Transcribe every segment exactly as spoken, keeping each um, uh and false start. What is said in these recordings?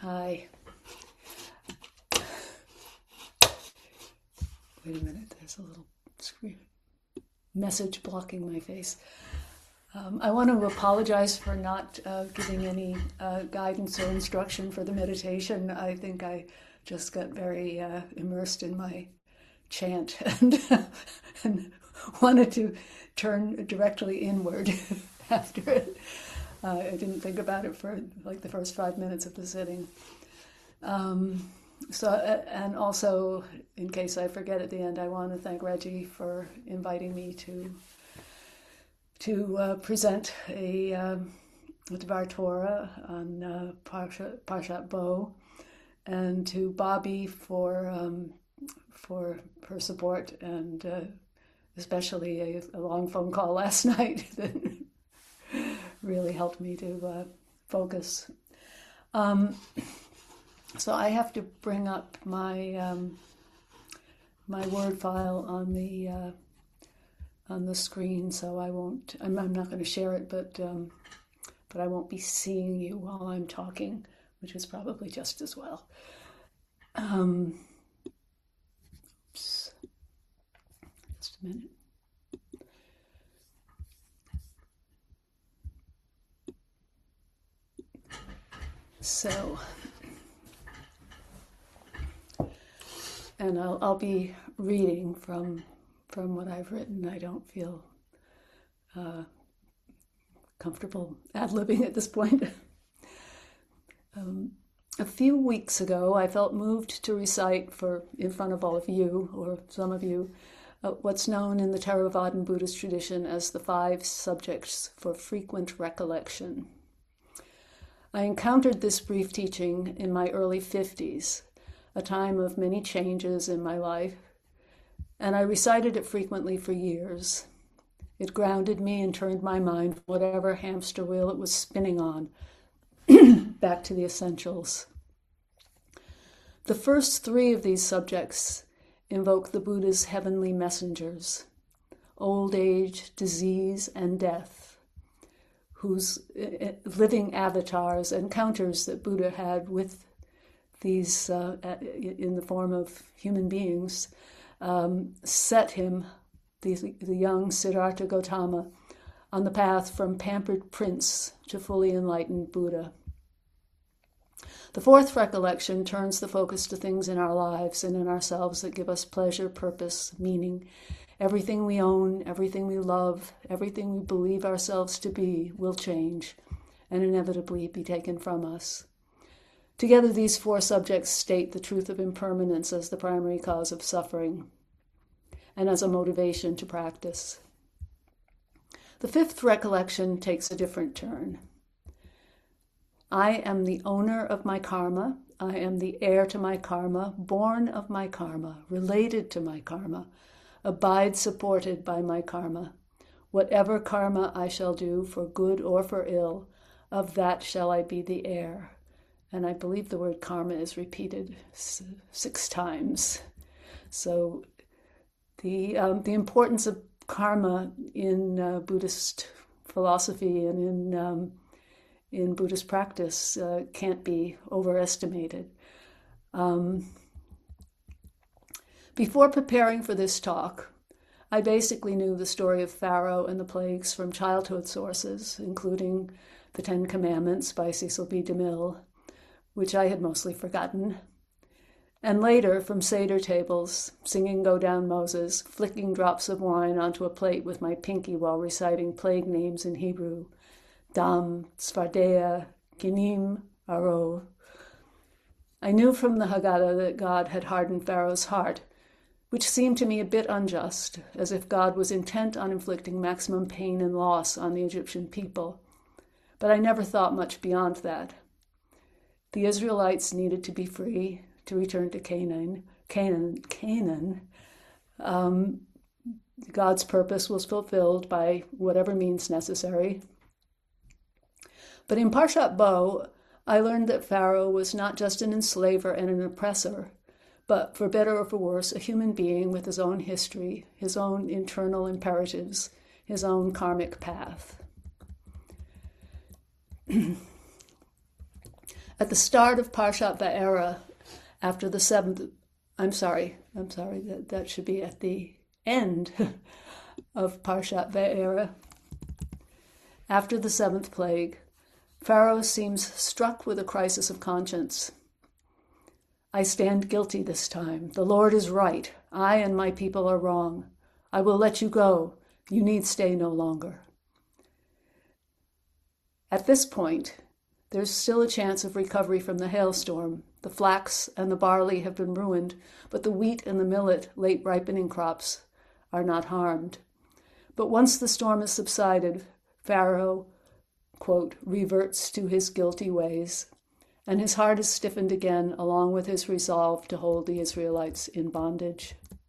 Hi. Wait a minute, there's a little screen message blocking my face. Um, I want to apologize for not uh, giving any uh, guidance or instruction for the meditation. I think I just got very uh, immersed in my chant and, and wanted to turn directly inward after it. Uh, I didn't think about it for like the first five minutes of the sitting. Um, so, uh, and also, in case I forget at the end, I want to thank Reggie for inviting me to to uh, present a, um, a Dvar Torah on uh, Parshat, Parshat Bo, and to Bobby for um, for her support, and uh, especially a, a long phone call last night that really helped me to uh, focus. Um, so I have to bring up my um, my Word file on the uh, on the screen, so I won't. I'm, I'm not going to share it, but um, but I won't be seeing you while I'm talking, which is probably just as well. Um, oops. Just a minute. So, and I'll I'll be reading from from what I've written. I don't feel uh, comfortable ad-libbing at this point. um, a few weeks ago, I felt moved to recite for in front of all of you, or some of you, uh, what's known in the Theravadan Buddhist tradition as the five subjects for frequent recollection. I encountered this brief teaching in my early fifties, a time of many changes in my life, and I recited it frequently for years. It grounded me and turned my mind, whatever hamster wheel it was spinning on, back to the essentials. The first three of these subjects invoke the Buddha's heavenly messengers, old age, disease, and death, whose living avatars, encounters that Buddha had with these uh, in the form of human beings, um, set him, the, the young Siddhartha Gautama, on the path from pampered prince to fully enlightened Buddha. The fourth recollection turns the focus to things in our lives and in ourselves that give us pleasure, purpose, meaning. Everything we own, everything we love, everything we believe ourselves to be will change and inevitably be taken from us. Together, these four subjects state the truth of impermanence as the primary cause of suffering and as a motivation to practice. The fifth recollection takes a different turn. I am the owner of my karma. I am the heir to my karma, born of my karma, related to my karma, abide supported by my karma. Whatever karma I shall do, for good or for ill, of that shall I be the heir. And I believe the word karma is repeated six times. So the um, the importance of karma in uh, Buddhist philosophy and in um, in Buddhist practice uh, can't be overestimated. Um, Before preparing for this talk, I basically knew the story of Pharaoh and the plagues from childhood sources, including the Ten Commandments by Cecil B. DeMille, which I had mostly forgotten, and later from Seder tables, singing Go Down Moses, flicking drops of wine onto a plate with my pinky while reciting plague names in Hebrew, Dam, Tzfardea, Ginim, Aro. I knew from the Haggadah that God had hardened Pharaoh's heart, which seemed to me a bit unjust, as if God was intent on inflicting maximum pain and loss on the Egyptian people. But I never thought much beyond that. The Israelites needed to be free, to return to Canaan. Canaan, Canaan. Um, God's purpose was fulfilled by whatever means necessary. But in Parshat Bo, I learned that Pharaoh was not just an enslaver and an oppressor, but for better or for worse, a human being with his own history, his own internal imperatives, his own karmic path. At the start of Parshat Va'era, after the seventh, I'm sorry, I'm sorry, that, that should be at the end of Parshat Va'era. After the seventh plague, Pharaoh seems struck with a crisis of conscience. I stand guilty this time. The Lord is right. I and my people are wrong. I will let you go. You need stay no longer. At this point, there's still a chance of recovery from the hailstorm. The flax and the barley have been ruined, but the wheat and the millet, late ripening crops, are not harmed. But once the storm has subsided, Pharaoh, quote, reverts to his guilty ways, and his heart is stiffened again, along with his resolve to hold the Israelites in bondage.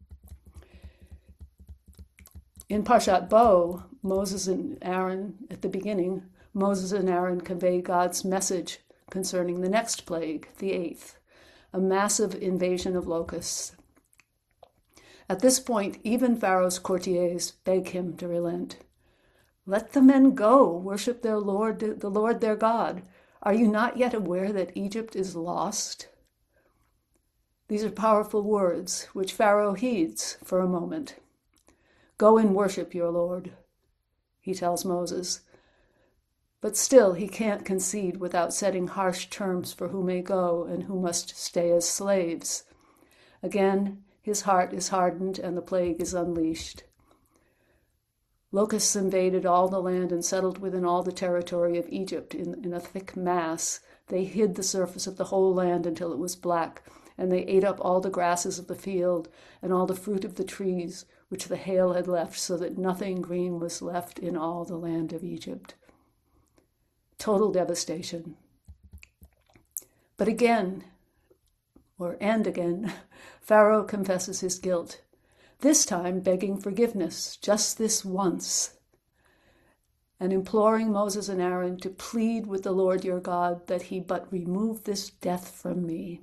In Parshat Bo, Moses and Aaron, at the beginning, Moses and Aaron convey God's message concerning the next plague, the eighth, a massive invasion of locusts. At this point, even Pharaoh's courtiers beg him to relent. Let the men go, worship their Lord, the Lord their God. Are you not yet aware that Egypt is lost? These are powerful words, which Pharaoh heeds for a moment. Go and worship your Lord, he tells Moses. But still, he can't concede without setting harsh terms for who may go and who must stay as slaves. Again, his heart is hardened and the plague is unleashed. Locusts invaded all the land and settled within all the territory of Egypt in, in a thick mass. They hid the surface of the whole land until it was black, and they ate up all the grasses of the field and all the fruit of the trees which the hail had left, so that nothing green was left in all the land of Egypt. Total devastation. But again, or and again, Pharaoh confesses his guilt, this time begging forgiveness, just this once, and imploring Moses and Aaron to plead with the Lord your God that he but remove this death from me.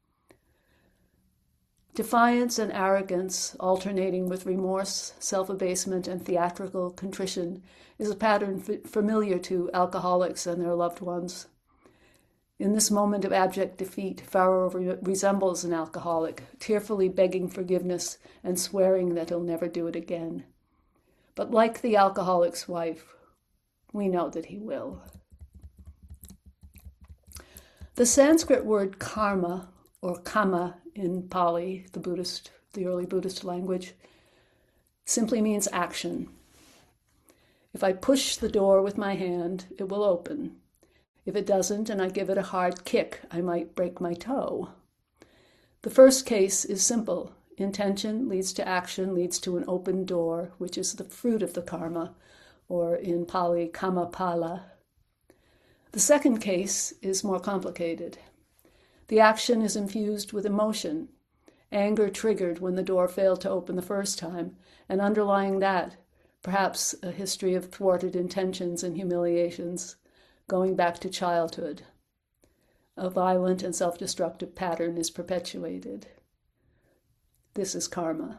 Defiance and arrogance, alternating with remorse, self-abasement, and theatrical contrition, is a pattern f- familiar to alcoholics and their loved ones. In this moment of abject defeat, Pharaoh re- resembles an alcoholic, tearfully begging forgiveness and swearing that he'll never do it again. But like the alcoholic's wife, we know that he will. The Sanskrit word karma, or kama in Pali, the Buddhist, the early Buddhist language, simply means action. If I push the door with my hand, it will open. If it doesn't and I give it a hard kick, I might break my toe. The first case is simple. Intention leads to action, leads to an open door, which is the fruit of the karma, or in Pali, kama pala. The second case is more complicated. The action is infused with emotion, anger triggered when the door failed to open the first time, and underlying that, perhaps a history of thwarted intentions and humiliations, going back to childhood. A violent and self-destructive pattern is perpetuated. This is karma.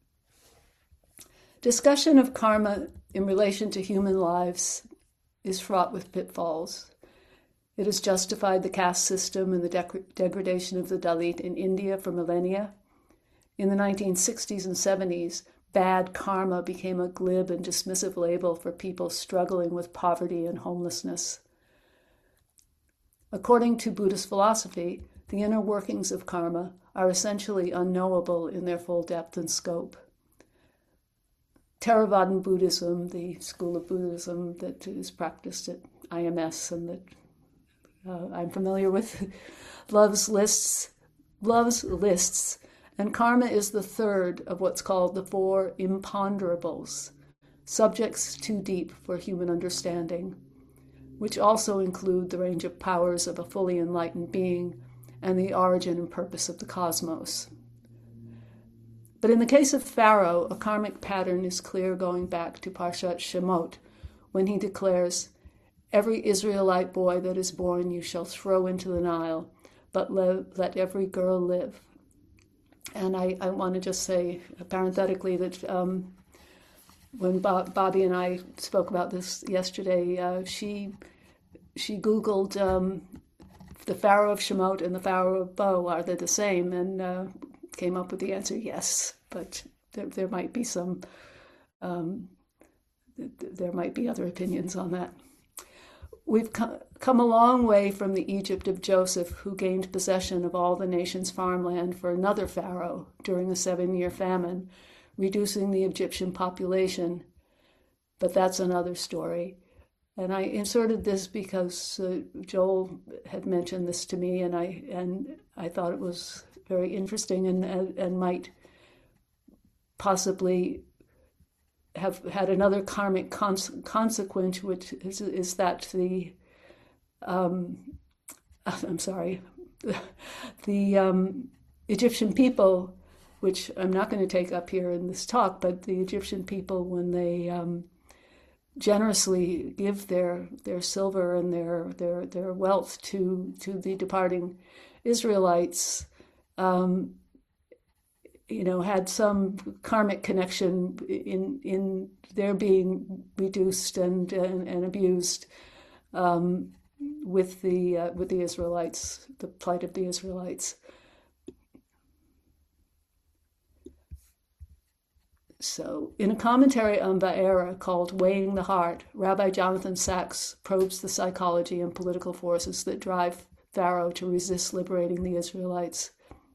Discussion of karma in relation to human lives is fraught with pitfalls. It has justified the caste system and the dec- degradation of the Dalit in India for millennia. In the nineteen sixties and seventies, bad karma became a glib and dismissive label for people struggling with poverty and homelessness. According to Buddhist philosophy, the inner workings of karma are essentially unknowable in their full depth and scope. Theravadan Buddhism, the school of Buddhism that is practiced at I M S and that uh, I'm familiar with, loves lists, loves lists, and karma is the third of what's called the four imponderables, subjects too deep for human understanding, which also include the range of powers of a fully enlightened being and the origin and purpose of the cosmos. But in the case of Pharaoh, a karmic pattern is clear going back to Parshat Shemot, when he declares, "Every Israelite boy that is born you shall throw into the Nile, but le- let every girl live." And I, I want to just say parenthetically that um, when Bob, Bobby and I spoke about this yesterday, uh, she she Googled um, the Pharaoh of Shemot and the Pharaoh of Bo, are they the same? And uh, came up with the answer, yes, but there, there might be some, um, there might be other opinions on that. We've come a long way from the Egypt of Joseph, who gained possession of all the nation's farmland for another pharaoh during the seven-year famine, reducing the Egyptian population. But that's another story. And I inserted this because uh, Joel had mentioned this to me, and I and I thought it was very interesting and and, and might possibly have had another karmic cons- consequence, which is, is that the, um, I'm sorry, the um, Egyptian people, which I'm not going to take up here in this talk, but the Egyptian people, when they um, generously give their their silver and their their their wealth to to the departing Israelites, um, you know, had some karmic connection in in their being reduced and and, and abused um, with the uh, with the Israelites, the plight of the Israelites. So, in a commentary on Va'era called Weighing the Heart, Rabbi Jonathan Sacks probes the psychology and political forces that drive Pharaoh to resist liberating the Israelites.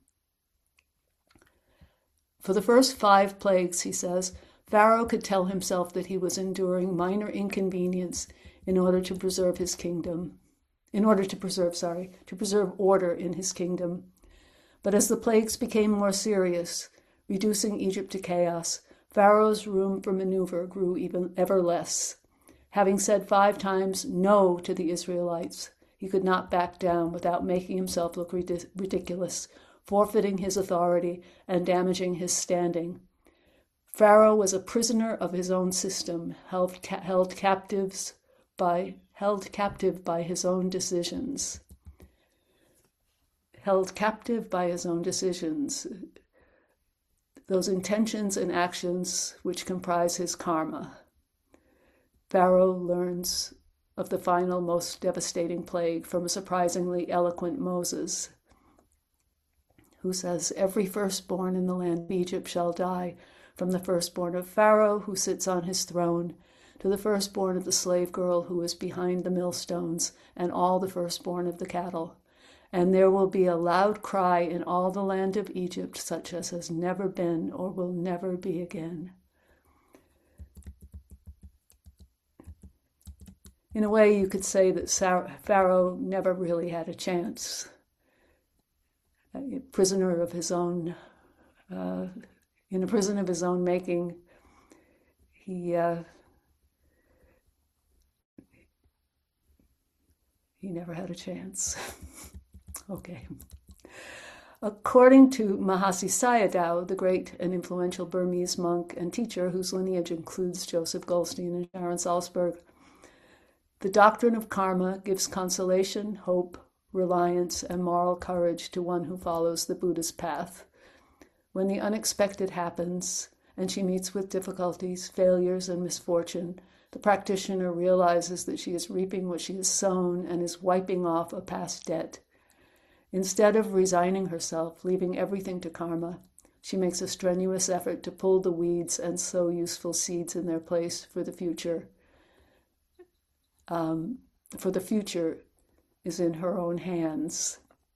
For the first five plagues, he says, Pharaoh could tell himself that he was enduring minor inconvenience in order to preserve his kingdom, in order to preserve, sorry, to preserve order in his kingdom. But as the plagues became more serious, reducing Egypt to chaos, Pharaoh's room for maneuver grew even ever less. Having said five times no to the Israelites, he could not back down without making himself look ridiculous, forfeiting his authority and damaging his standing. Pharaoh was a prisoner of his own system, held, ca- held captives by held captive by his own decisions. Held captive by his own decisions. Those intentions and actions which comprise his karma. Pharaoh learns of the final, most devastating plague from a surprisingly eloquent Moses, who says, every firstborn in the land of Egypt shall die, from the firstborn of Pharaoh, who sits on his throne, to the firstborn of the slave girl who is behind the millstones, and all the firstborn of the cattle. And there will be a loud cry in all the land of Egypt, such as has never been or will never be again. In a way, you could say that Pharaoh never really had a chance. A prisoner of his own, uh, in a prison of his own making, he uh, he never had a chance. Okay. According to Mahasi Sayadaw, the great and influential Burmese monk and teacher whose lineage includes Joseph Goldstein and Sharon Salzberg, the doctrine of karma gives consolation, hope, reliance, and moral courage to one who follows the Buddha's path. When the unexpected happens, and she meets with difficulties, failures, and misfortune, the practitioner realizes that she is reaping what she has sown and is wiping off a past debt. Instead of resigning herself, leaving everything to karma, she makes a strenuous effort to pull the weeds and sow useful seeds in their place for the future. Um, for the future is in her own hands.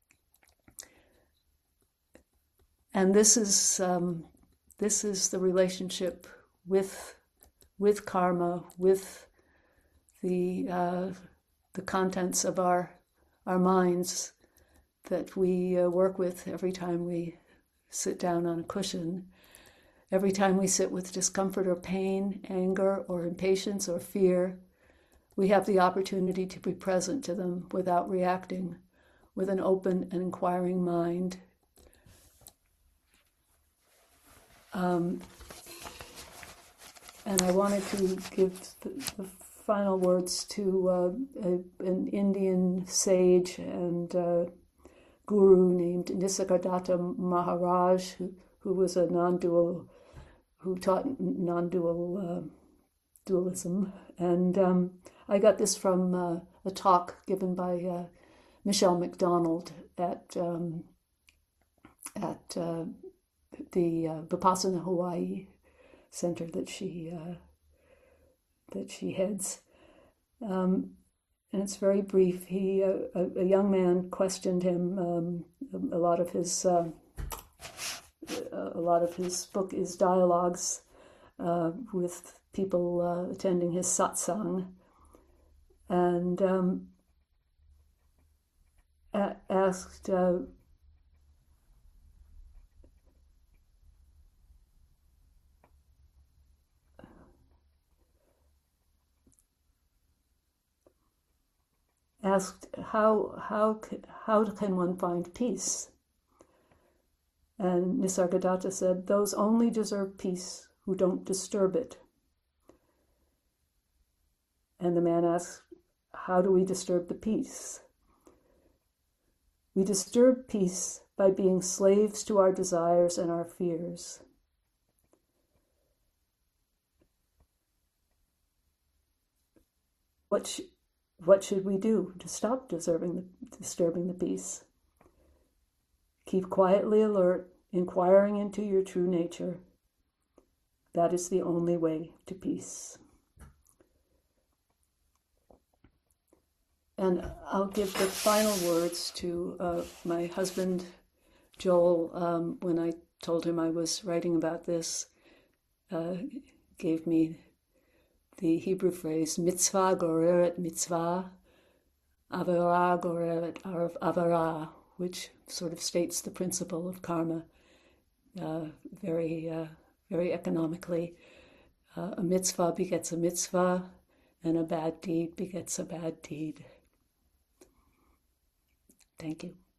And this is um, this is the relationship with with karma, with the uh, the contents of our our minds that we uh, work with every time we sit down on a cushion, every time we sit with discomfort or pain, anger or impatience or fear. We have the opportunity to be present to them without reacting, with an open and inquiring mind. Um, and I wanted to give the, the final words to uh, a, an Indian sage and uh, guru named Nisargadatta Maharaj, who, who was a non-dual, who taught non-dual uh, dualism. And um, I got this from uh, a talk given by uh, Michelle McDonald at um, at uh, the uh, Vipassana Hawaii Center that she uh, that she heads. Um, and it's very brief. He, uh, a, a young man, questioned him. Um, a, a lot of his, uh, a lot of his book is dialogues uh, with people uh, attending his satsang, and um, a- asked. Uh, asked how how how can one find peace? And Nisargadatta said, those only deserve peace who don't disturb it. And the man asked, how do we disturb the peace? We disturb peace by being slaves to our desires and our fears. What sh- what should we do to stop disturbing the, disturbing the peace? Keep quietly alert, inquiring into your true nature. That is the only way to peace. And I'll give the final words to uh, my husband, Joel, um, when I told him I was writing about this, uh, gave me the Hebrew phrase, mitzvah goreret mitzvah, avera goreret avera, which sort of states the principle of karma uh, very, uh, very economically. Uh, a mitzvah begets a mitzvah, and a bad deed begets a bad deed. Thank you.